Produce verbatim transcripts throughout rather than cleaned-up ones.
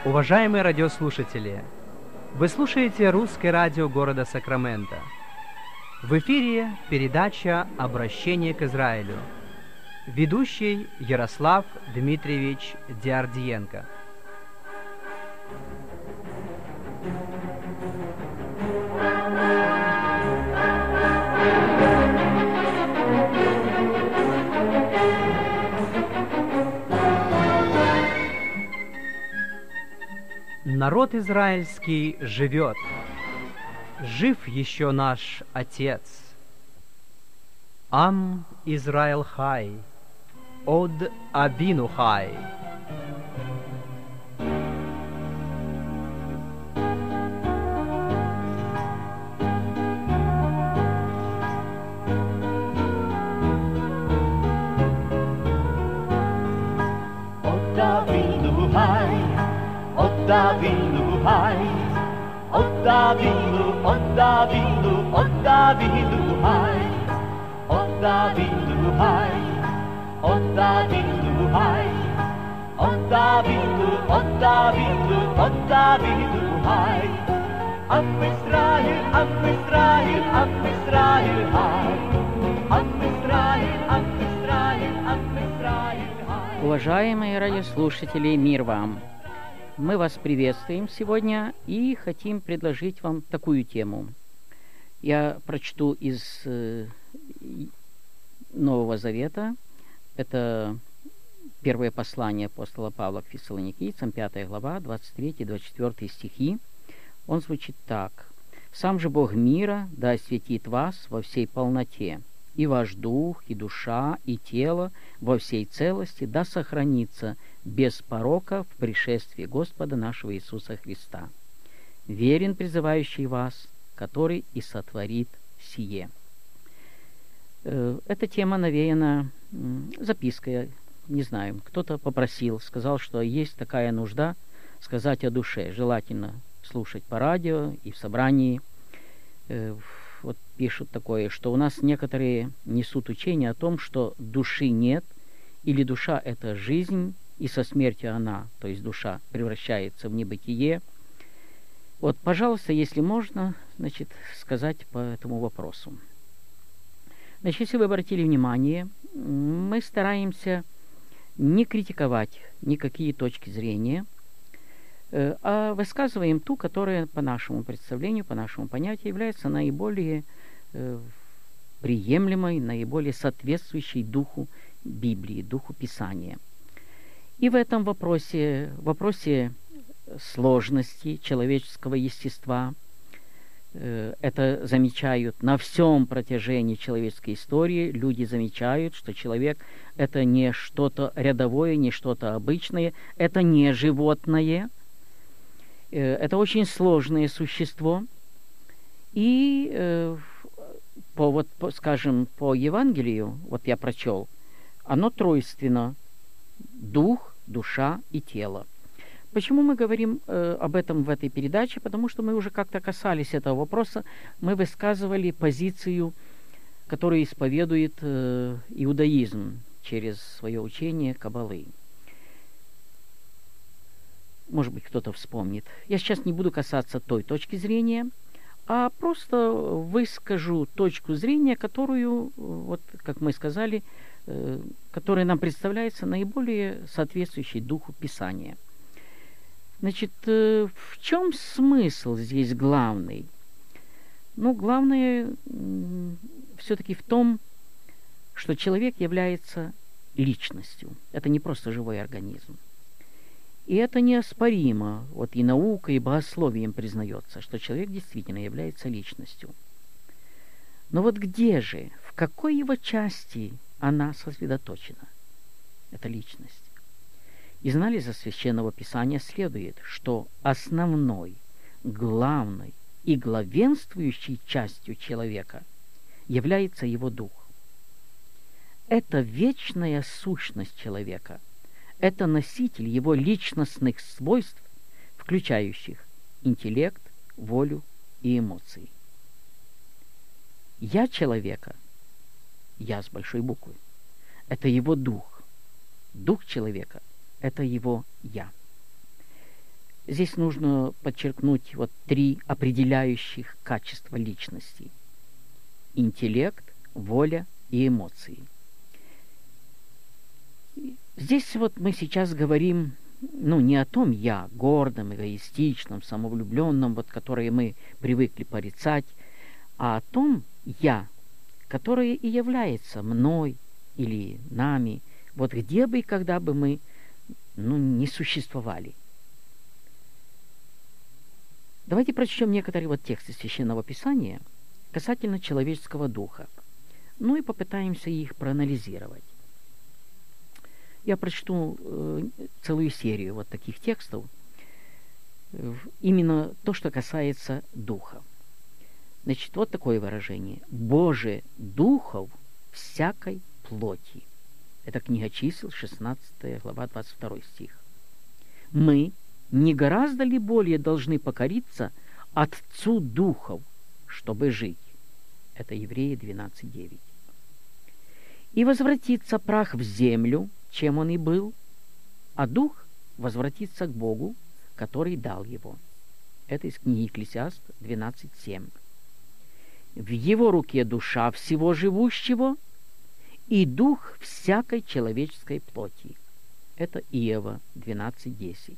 Уважаемые радиослушатели, вы слушаете Русское радио города Сакраменто. В эфире передача «Обращение к Израилю». Ведущий Ярослав Дмитриевич Диардиенко. Народ израильский живет, жив еще наш Отец. Ам Израиль хай, од Авину хай. Od Avinu high, Od Avinu high, Od Avinu, Od Avinu, Od Avinu high, Od Avinu high, Od Avinu high, Od Avinu, Od Avinu, Od Avinu high. Am Israel, Am Israel, Am Israel high, Am Israel, Am Israel, Am Israel high. Уважаемые радиослушатели, мир вам! Мы вас приветствуем сегодня и хотим предложить вам такую тему. Я прочту из э, Нового Завета. Это первое послание апостола Павла к Фессалоникийцам, пятая глава, двадцать третий двадцать четвёртый стихи. Он звучит так. «Сам же Бог мира да осветит вас во всей полноте, и ваш дух, и душа, и тело во всей целости да сохранится без порока в пришествии Господа нашего Иисуса Христа. Верен призывающий вас, который и сотворит сие». Эта тема навеяна запиской, не знаю, кто-то попросил, сказал, что есть такая нужда сказать о душе, желательно слушать по радио и в собрании. Вот пишут такое, что у нас некоторые несут учение о том, что души нет, или душа – это жизнь, и со смертью она, то есть душа, превращается в небытие. Вот, пожалуйста, если можно, значит, сказать по этому вопросу. Значит, если вы обратили внимание, мы стараемся не критиковать никакие точки зрения, а высказываем ту, которая по нашему представлению, по нашему понятию является наиболее э, приемлемой, наиболее соответствующей духу Библии, духу Писания. И в этом вопросе, вопросе сложности человеческого естества, э, это замечают на всем протяжении человеческой истории, люди замечают, что человек – это не что-то рядовое, не что-то обычное, это не животное. Это очень сложное существо, и э, по, вот, по, скажем, по Евангелию, вот я прочел, оно тройственно: дух, душа и тело. Почему мы говорим э, об этом в этой передаче? Потому что мы уже как-то касались этого вопроса, мы высказывали позицию, которую исповедует э, иудаизм через свое учение Каббалы. Может быть, кто-то вспомнит. Я сейчас не буду касаться той точки зрения, а просто выскажу точку зрения, которую, вот как мы сказали, э, которая нам представляется наиболее соответствующей духу Писания. Значит, э, в чем смысл здесь главный? Ну, главное э, все-таки в том, что человек является личностью. Это не просто живой организм. И это неоспоримо. Вот и наука, и богословием признается, что человек действительно является личностью. Но вот где же, в какой его части она сосредоточена, эта личность? Из анализа Священного Писания следует, что основной, главной и главенствующей частью человека является его дух. Это вечная сущность человека. Это носитель его личностных свойств, включающих интеллект, волю и эмоции. «Я» человека, «я» с большой буквы, это его дух. Дух человека – это его «я». Здесь нужно подчеркнуть вот три определяющих качества личности: интеллект, воля и эмоции. Здесь вот мы сейчас говорим, ну, не о том «я», гордом, эгоистичном, самовлюбленном, вот, которое мы привыкли порицать, а о том «я», которое и является мной или нами, вот где бы и когда бы мы, ну, не существовали. Давайте прочтем некоторые вот тексты Священного Писания касательно человеческого духа, ну и попытаемся их проанализировать. Я прочту э, целую серию вот таких текстов, э, именно то, что касается духа. Значит, вот такое выражение: «Боже духов всякой плоти». Это книга Чисел, шестнадцатая глава, двадцать второй стих. «Мы не гораздо ли более должны покориться Отцу духов, чтобы жить?» Это Евреи двенадцать девять. «И возвратится прах в землю, чем он и был, а дух возвратится к Богу, который дал его». Это из книги Екклесиаст двенадцать семь. «В его руке душа всего живущего и дух всякой человеческой плоти». Это Иова двенадцать десять.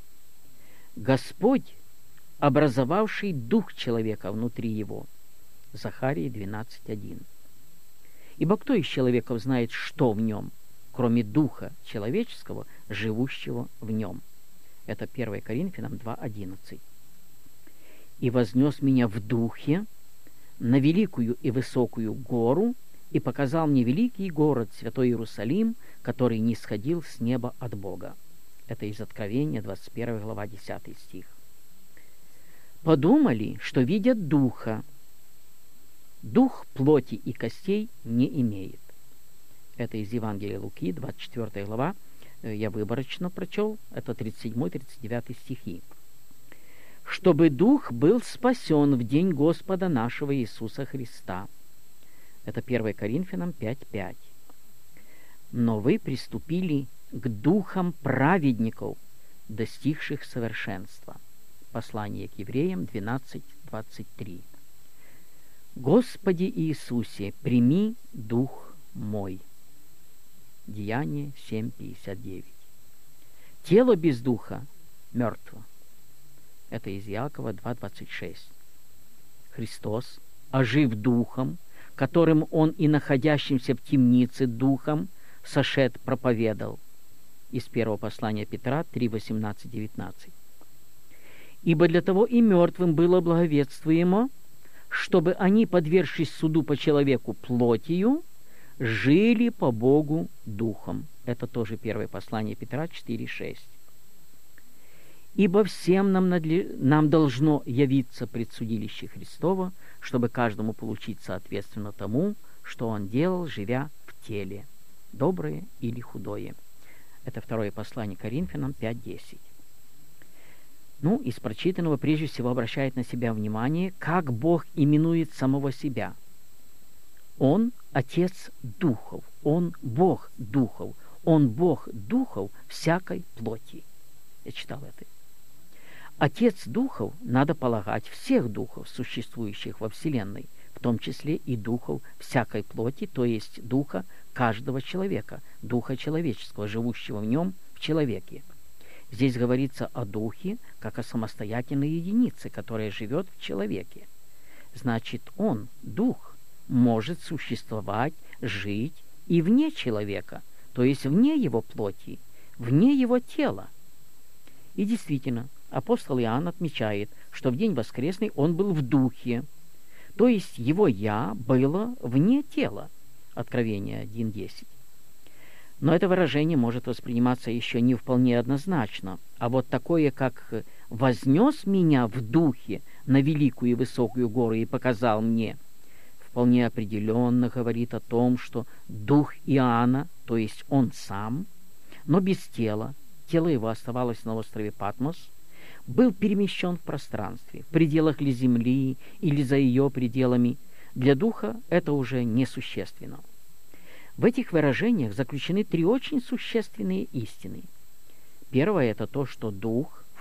«Господь, образовавший дух человека внутри его». Захарии двенадцать один. «Ибо кто из человеков знает, что в нем, кроме духа человеческого, живущего в нем?» Это первое Коринфянам два одиннадцать. «И вознес меня в духе на великую и высокую гору, и показал мне великий город, святой Иерусалим, который нисходил с неба от Бога». Это из Откровения, двадцать первая глава, десятый стих. «Подумали, что видят духа. Дух плоти и костей не имеет». Это из Евангелия Луки, двадцать четвёртая глава. Я выборочно прочел. Это тридцать седьмой тридцать девятый стихи. «Чтобы дух был спасен в день Господа нашего Иисуса Христа». Это первое Коринфянам пять пять. «Но вы приступили к духам праведников, достигших совершенства». Послание к евреям двенадцать двадцать три. «Господи Иисусе, прими дух мой». Деяние семь пятьдесят девять. «Тело без духа мертво». Это из Иакова два двадцать шесть. «Христос, ожив духом, которым он и находящимся в темнице духом сошед проповедал». Из первого послания Петра три восемнадцать девятнадцать. «Ибо для того и мертвым было благовествуемо, чтобы они, подвергшись суду по человеку плотью, жили по Богу духом». Это тоже первое послание Петра четыре шесть. «Ибо всем нам, надле... нам должно явиться пред судилище Христово, чтобы каждому получить соответственно тому, что он делал, живя в теле, доброе или худое». Это второе послание Коринфянам пять десять. Ну, из прочитанного прежде всего обращает на себя внимание, как Бог именует самого себя. Он Отец духов, Он Бог духов, Он Бог духов всякой плоти. Я читал это. Отец духов, надо полагать, всех духов, существующих во Вселенной, в том числе и духов всякой плоти, то есть духа каждого человека, духа человеческого, живущего в нем, в человеке. Здесь говорится о духе, как о самостоятельной единице, которая живет в человеке. Значит, он, дух, может существовать, жить и вне человека, то есть вне его плоти, вне его тела. И действительно, апостол Иоанн отмечает, что в день воскресный он был в духе, то есть его «я» было вне тела. Откровение один десять. Но это выражение может восприниматься еще не вполне однозначно, а вот такое, как «вознес меня в духе на великую и высокую гору и показал мне», вполне определенно говорит о том, что дух Иоанна, то есть он сам, но без тела, тело его оставалось на острове Патмос, был перемещен в пространстве, в пределах ли земли или за ее пределами. Для духа это уже несущественно. В этих выражениях заключены три очень существенные истины. Первое – это то, что дух в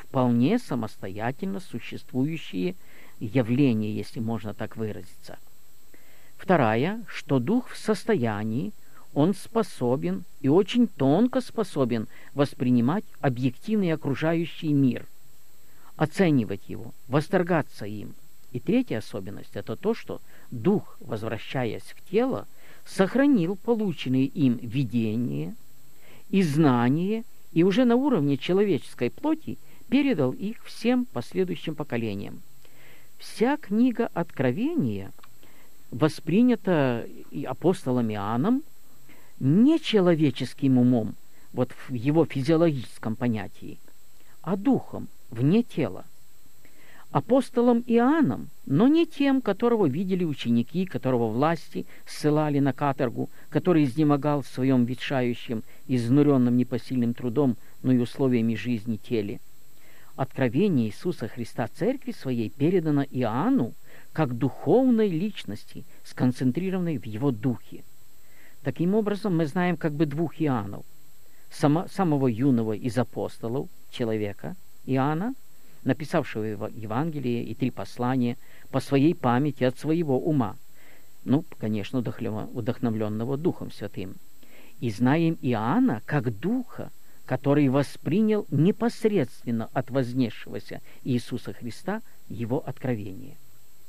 вполне самостоятельно существующие явления, если можно так выразиться. Вторая, что дух в состоянии, он способен и очень тонко способен воспринимать объективный окружающий мир, оценивать его, восторгаться им. И третья особенность – это то, что дух, возвращаясь в тело, сохранил полученные им видения и знания, и уже на уровне человеческой плоти передал их всем последующим поколениям. Вся книга Откровения воспринята и апостолом Иоанном не человеческим умом, вот в его физиологическом понятии, а духом, вне тела. Апостолом Иоанном, но не тем, которого видели ученики, которого власти ссылали на каторгу, который изнемогал в своем ветшающем, изнуренном непосильным трудом, но и условиями жизни теле. Откровение Иисуса Христа Церкви Своей передано Иоанну как духовной личности, сконцентрированной в его духе. Таким образом, мы знаем как бы двух Иоаннов. Само, самого юного из апостолов, человека Иоанна, написавшего Евангелие и три послания по своей памяти от своего ума, ну, конечно, вдохновленного Духом Святым. И знаем Иоанна как Духа, который воспринял непосредственно от вознесшегося Иисуса Христа его откровение.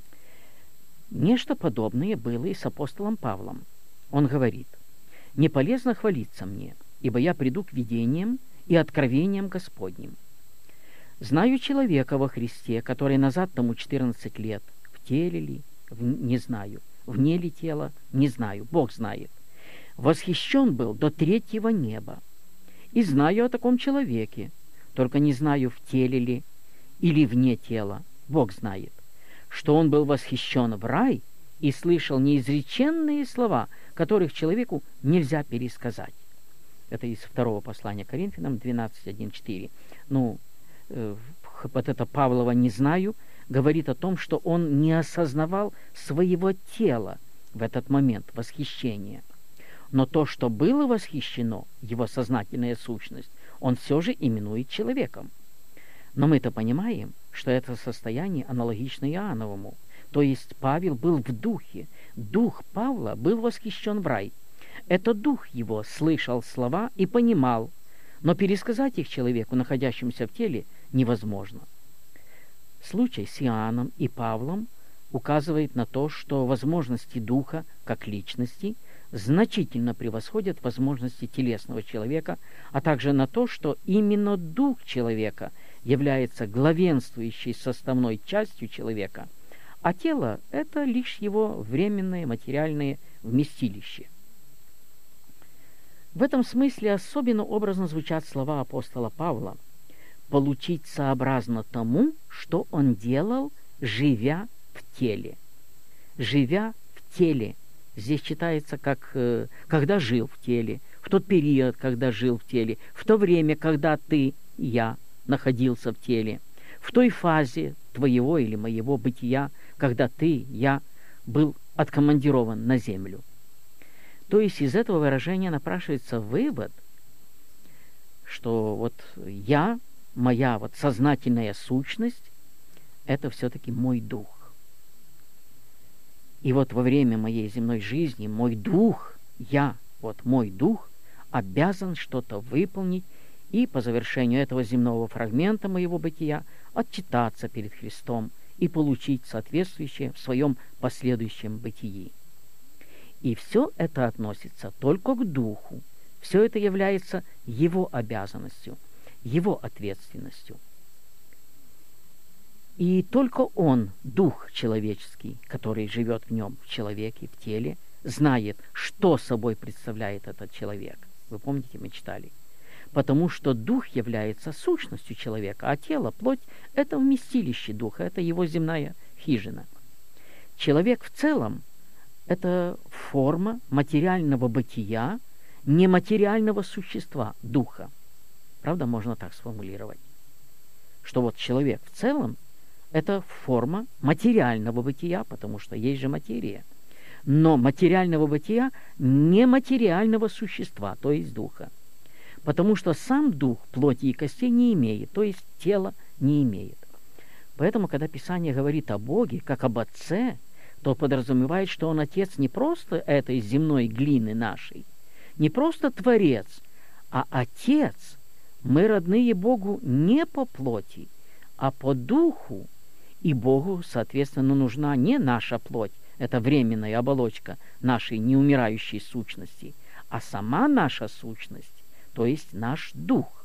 Нечто подобное было и с апостолом Павлом. Он говорит: «Не полезно хвалиться мне, ибо я приду к видениям и откровениям Господним. Знаю человека во Христе, который назад тому четырнадцать лет, в теле ли, в, не знаю, вне ли тела, не знаю, Бог знает. Восхищен был до третьего неба. И знаю о таком человеке, только не знаю, в теле ли или вне тела, Бог знает, что он был восхищен в рай и слышал неизреченные слова, которых человеку нельзя пересказать». Это из второго послания Коринфянам двенадцать, один, четыре. Ну, вот это Павлова «не знаю» говорит о том, что он не осознавал своего тела в этот момент восхищения. Но то, что было восхищено, его сознательная сущность, он все же именует человеком. Но мы-то понимаем, что это состояние аналогично Иоанновому. То есть Павел был в духе. Дух Павла был восхищен в рай. Это дух его слышал слова и понимал, но пересказать их человеку, находящемуся в теле, невозможно. Случай с Иоанном и Павлом указывает на то, что возможности духа, как личности, значительно превосходят возможности телесного человека, а также на то, что именно дух человека является главенствующей составной частью человека, а тело – это лишь его временное материальное вместилище. В этом смысле особенно образно звучат слова апостола Павла: «получить сообразно тому, что он делал, живя в теле». «Живя в теле» здесь читается как э, «когда жил в теле», в тот период, когда жил в теле, в то время, когда ты, я, находился в теле, в той фазе твоего или моего бытия, когда ты, я, был откомандирован на землю. То есть из этого выражения напрашивается вывод, что вот я, моя вот сознательная сущность, это все-таки мой дух. И вот во время моей земной жизни мой дух, я, вот мой дух, обязан что-то выполнить и по завершению этого земного фрагмента моего бытия отчитаться перед Христом и получить соответствующее в своем последующем бытии. И все это относится только к духу. Все это является его обязанностью, его ответственностью. И только он, дух человеческий, который живет в нем, в человеке, в теле, знает, что собой представляет этот человек. Вы помните, мы читали. Потому что дух является сущностью человека, а тело, плоть – это вместилище духа, это его земная хижина. Человек в целом – это форма материального бытия, нематериального существа, духа. Правда, можно так сформулировать, что вот человек в целом – это форма материального бытия, потому что есть же материя, но материального бытия нематериального существа, то есть духа. Потому что сам дух плоти и костей не имеет, то есть тела не имеет. Поэтому, когда Писание говорит о Боге, как об Отце, то подразумевает, что Он Отец не просто этой земной глины нашей, не просто Творец, а Отец. Мы родные Богу не по плоти, а по духу. И Богу, соответственно, нужна не наша плоть, это временная оболочка нашей неумирающей сущности, а сама наша сущность, то есть наш дух.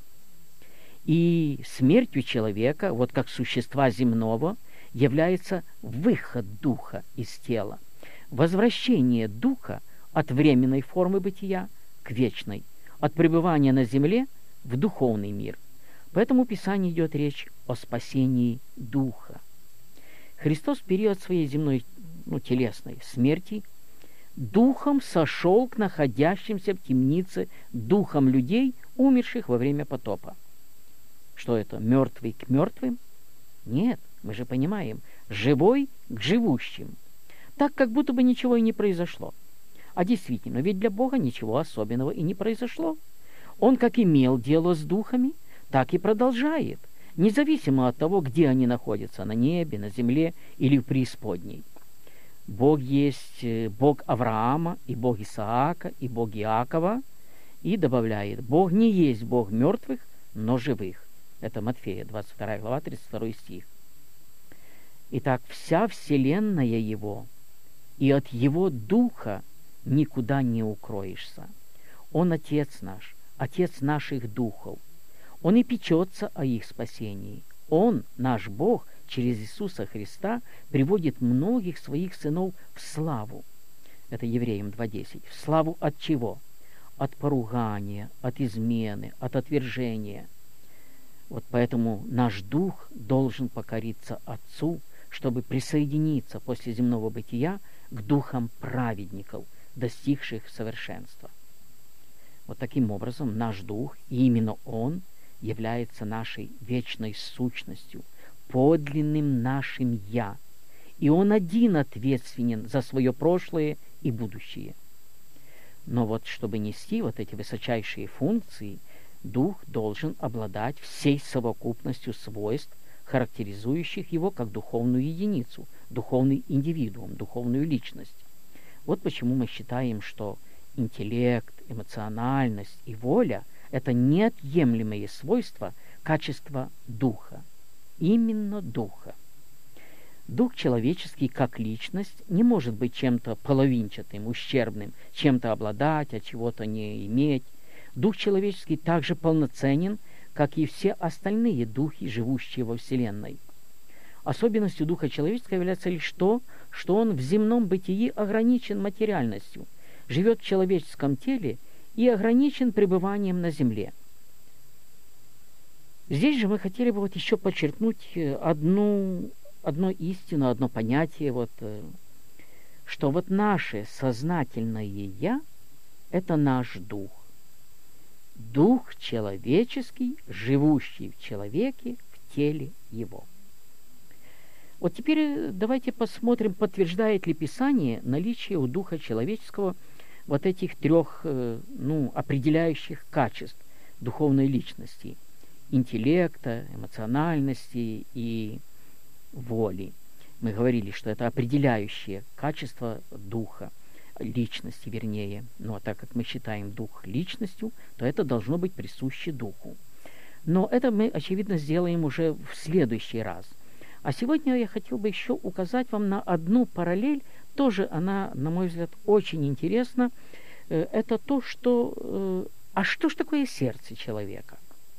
И смертью человека, вот как существа земного, является выход духа из тела, возвращение духа от временной формы бытия к вечной, от пребывания на земле в духовный мир. Поэтому в Писании идет речь о спасении духа. Христос в период своей земной, ну, телесной смерти духом сошел к находящимся в темнице духом людей, умерших во время потопа. Что это, мертвый к мертвым? Нет, мы же понимаем, живой к живущим. Так, как будто бы ничего и не произошло. А действительно, ведь для Бога ничего особенного и не произошло. Он как имел дело с духами, так и продолжает, независимо от того, где они находятся, на небе, на земле или в преисподней. Бог есть Бог Авраама, и Бог Исаака, и Бог Иакова, и добавляет, Бог не есть Бог мертвых, но живых. Это Матфея, двадцать вторая глава, тридцать второй стих. Итак, вся вселенная Его, и от Его Духа никуда не укроешься. Он Отец наш, Отец наших духов. Он и печется о их спасении. Он, наш Бог, через Иисуса Христа приводит многих своих сынов в славу. Это Евреям два десять. В славу от чего? От поругания, от измены, от отвержения. Вот поэтому наш дух должен покориться Отцу, чтобы присоединиться после земного бытия к духам праведников, достигших совершенства. Вот таким образом наш дух, и именно он, является нашей вечной сущностью, подлинным нашим «я». И он один ответственен за свое прошлое и будущее. Но вот чтобы нести вот эти высочайшие функции, дух должен обладать всей совокупностью свойств, характеризующих его как духовную единицу, духовный индивидуум, духовную личность. Вот почему мы считаем, что интеллект, эмоциональность и воля – это неотъемлемые свойства, качества духа. Именно духа. Дух человеческий, как личность, не может быть чем-то половинчатым, ущербным, чем-то обладать, а чего-то не иметь. Дух человеческий также полноценен, как и все остальные духи, живущие во Вселенной. Особенностью духа человеческого является лишь то, что он в земном бытии ограничен материальностью, живет в человеческом теле и ограничен пребыванием на земле. Здесь же мы хотели бы вот еще подчеркнуть одну, одну истину, одно понятие, вот, что вот наше сознательное «я» – это наш дух. Дух человеческий, живущий в человеке, в теле его. Вот теперь давайте посмотрим, подтверждает ли Писание наличие у духа человеческого вот этих трех ну, определяющих качеств духовной личности: интеллекта, эмоциональности и воли. Мы говорили, что это определяющие качества духа, личности вернее. Но так как мы считаем дух личностью, то это должно быть присуще духу. Но это мы, очевидно, сделаем уже в следующий раз. А сегодня я хотел бы еще указать вам на одну параллель. Тоже она, на мой взгляд, очень интересна. Это то, что... А что ж такое сердце человека?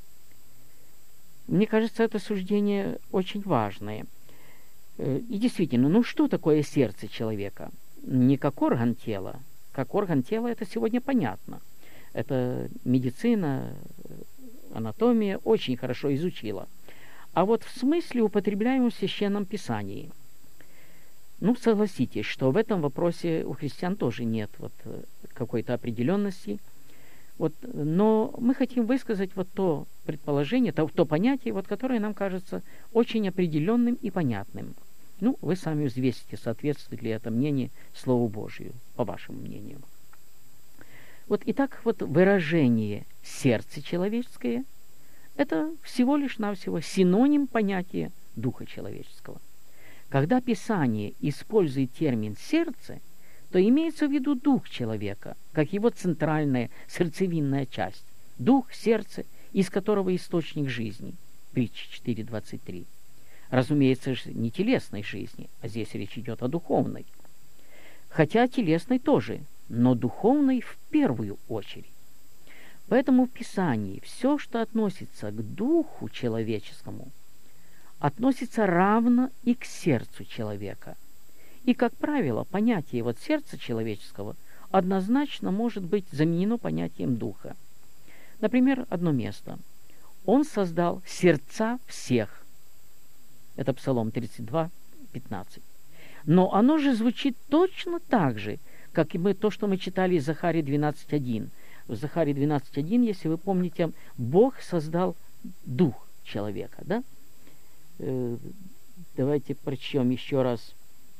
Мне кажется, это суждение очень важное. И действительно, ну что такое сердце человека? Не как орган тела. Как орган тела это сегодня понятно. Это медицина, анатомия очень хорошо изучила. А вот в смысле, употребляемом в Священном Писании. Ну, согласитесь, что в этом вопросе у христиан тоже нет вот какой-то определенности. Вот, но мы хотим высказать вот то предположение, то, то понятие, вот, которое нам кажется очень определенным и понятным. Ну, вы сами взвесите, соответствует ли это мнение Слову Божию, по вашему мнению. Вот, итак, вот выражение «сердце человеческое» Это всего лишь навсего синоним понятия духа человеческого. Когда Писание использует термин «сердце», то имеется в виду дух человека, как его центральная сердцевинная часть. Дух, сердце, из которого источник жизни. Притча четыре двадцать три. Разумеется, не телесной жизни, а здесь речь идет о духовной. Хотя телесной тоже, но духовной в первую очередь. Поэтому в Писании все, что относится к духу человеческому, относится равно и к сердцу человека. И, как правило, понятие вот сердца человеческого однозначно может быть заменено понятием духа. Например, одно место. «Он создал сердца всех». Это Псалом тридцать два пятнадцать. Но оно же звучит точно так же, как и мы, то, что мы читали из Захарии двенадцать один. В Захарии двенадцать один, если вы помните, Бог создал дух человека, да? Э, давайте прочтем еще раз.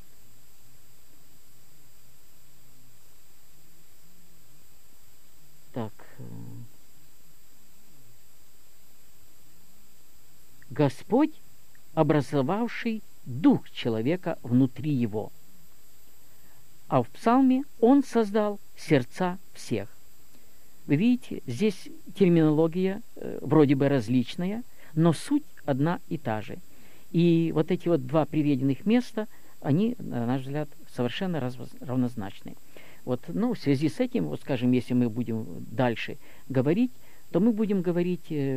Так. Господь, образовавший дух человека внутри его. А в Псалме Он создал сердца всех. Вы видите, здесь терминология э, вроде бы различная, но суть одна и та же. И вот эти вот два приведенных места, они, на наш взгляд, совершенно раз, равнозначны. Вот, ну, в связи с этим, вот, скажем, если мы будем дальше говорить, то мы будем говорить э,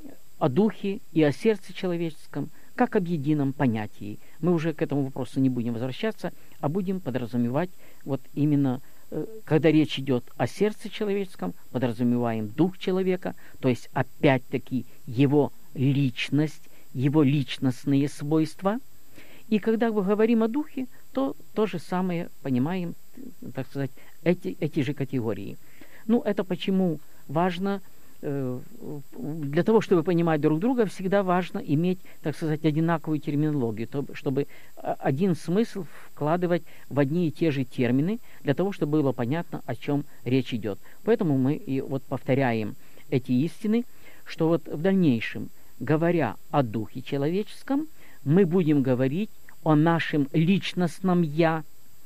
о духе и о сердце человеческом, как об едином понятии. Мы уже к этому вопросу не будем возвращаться, а будем подразумевать вот именно, э, когда речь идет о сердце человеческом, подразумеваем дух человека, то есть опять-таки его личность, его личностные свойства. И когда мы говорим о духе, то то же самое понимаем, так сказать, эти, эти же категории. Ну, это почему важно, э, для того, чтобы понимать друг друга, всегда важно иметь, так сказать, одинаковую терминологию, то, чтобы один смысл вкладывать в одни и те же термины, для того, чтобы было понятно, о чем речь идет. Поэтому мы и вот повторяем эти истины, что вот в дальнейшем, говоря о духе человеческом, мы будем говорить о нашем личностном «я».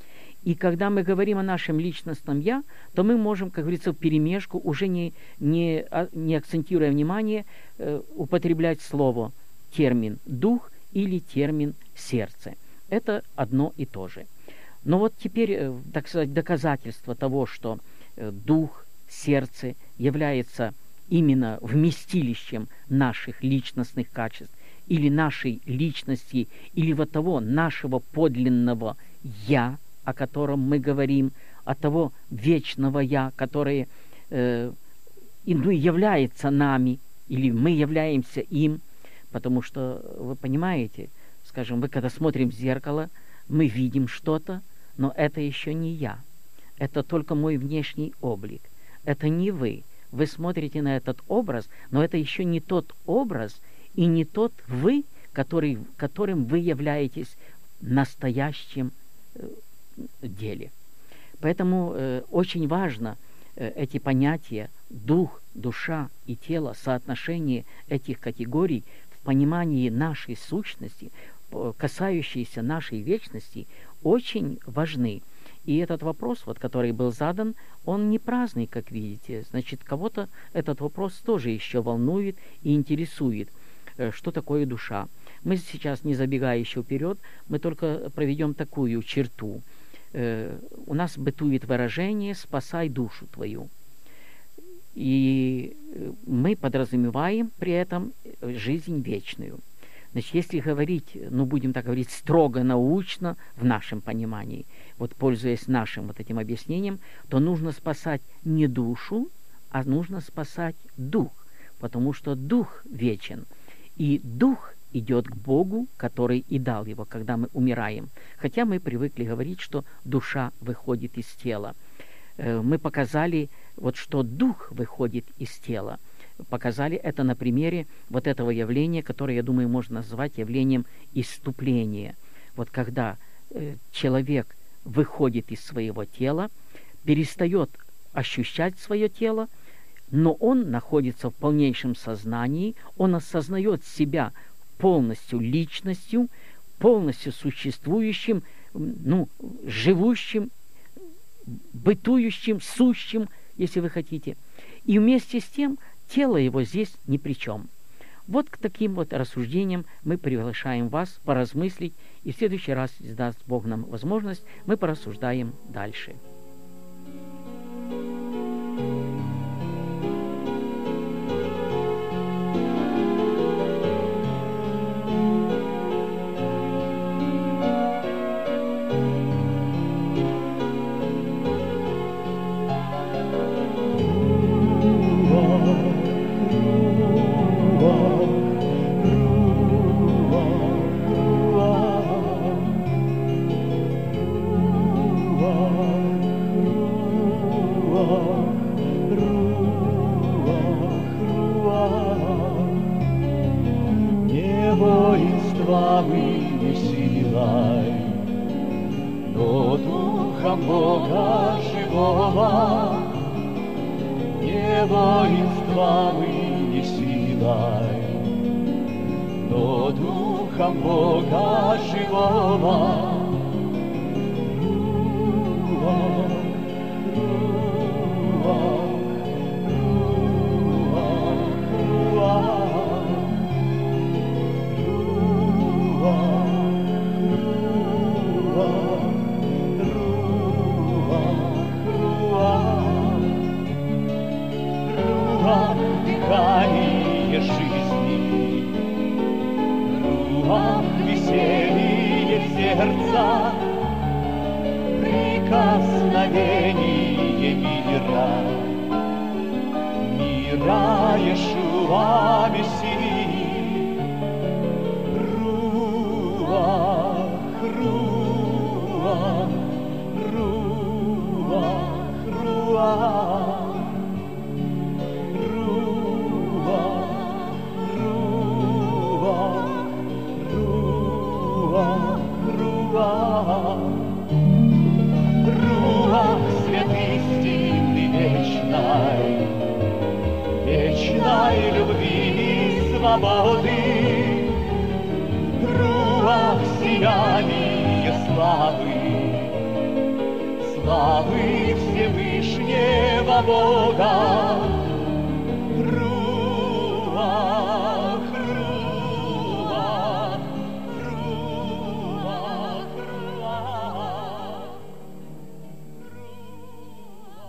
И когда мы говорим о нашем личностном «я», то мы можем, как говорится, вперемешку, уже не, не, не акцентируя внимание, э, употреблять слово, термин «дух» или термин «сердце». Это одно и то же. Но вот теперь, э, так сказать, доказательство того, что э, дух, сердце является именно вместилищем наших личностных качеств, или нашей личности, или вот того нашего подлинного «я», о котором мы говорим, от того вечного «я», которое э, ну, является нами, или мы являемся им, потому что, вы понимаете, скажем, мы когда смотрим в зеркало, мы видим что-то, но это еще не я, это только мой внешний облик, это не вы. Вы смотрите на этот образ, но это еще не тот образ и не тот вы, который, которым вы являетесь в настоящем э, деле. Поэтому э, очень важно э, эти понятия дух, душа и тело, соотношение этих категорий в понимании нашей сущности, касающиеся нашей вечности, очень важны. И этот вопрос, вот, который был задан, он не праздный, как видите. Значит, кого-то этот вопрос тоже еще волнует и интересует, что такое душа. Мы сейчас, не забегая еще вперед, мы только проведем такую черту. У нас бытует выражение «спасай душу твою». И мы подразумеваем при этом жизнь вечную. Значит, если говорить, ну, будем так говорить, строго научно, в нашем понимании, вот пользуясь нашим вот этим объяснением, то нужно спасать не душу, а нужно спасать дух, потому что дух вечен. И дух идет к Богу, который и дал его, когда мы умираем. Хотя мы привыкли говорить, что душа выходит из тела. Мы показали, вот, что дух выходит из тела. Показали это на примере вот этого явления, которое, я думаю, можно назвать явлением исступления. Вот когда э, человек выходит из своего тела, перестает ощущать свое тело, но он находится в полнейшем сознании, он осознает себя полностью личностью, полностью существующим, ну, живущим, бытующим, сущим, если вы хотите. И вместе с тем тело его здесь ни при чем. Вот к таким вот рассуждениям мы приглашаем вас поразмыслить, и в следующий раз, даст Бог нам возможность, мы порассуждаем дальше. Бога живого, не воинства мы не силой, но духом Бога живого. Дыхание жизни, руах веселье сердца, прикосновение мира, мира Иешуа Мессии. Руах, руах, руах, руах. Руах святый истины вечной, вечной любви и свободы, руах сияния славы, славы Всевышнего Бога.